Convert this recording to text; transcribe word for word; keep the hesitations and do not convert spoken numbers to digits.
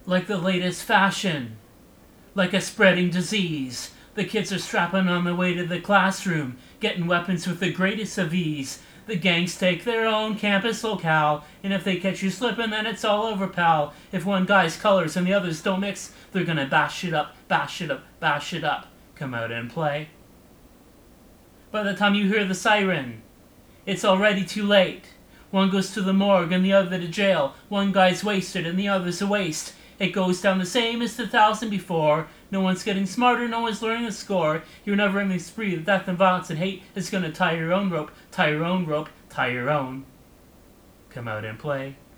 like the latest fashion, like a spreading disease. The kids are strapping on the way to the classroom, getting weapons with the greatest of ease. The gangs take their own campus locale, and if they catch you slipping, then it's all over, pal. If one guy's colors and the others don't mix, they're gonna bash it up, bash it up, bash it up. Come out and play. By the time you hear the siren, it's already too late. One goes to the morgue and the other to jail. One guy's wasted and the other's a waste. It goes down the same as the thousand before. No one's getting smarter, no one's learning the score. Your never-ending spree of death and violence and hate is gonna tie your own rope, tie your own rope, tie your own. Come out and play.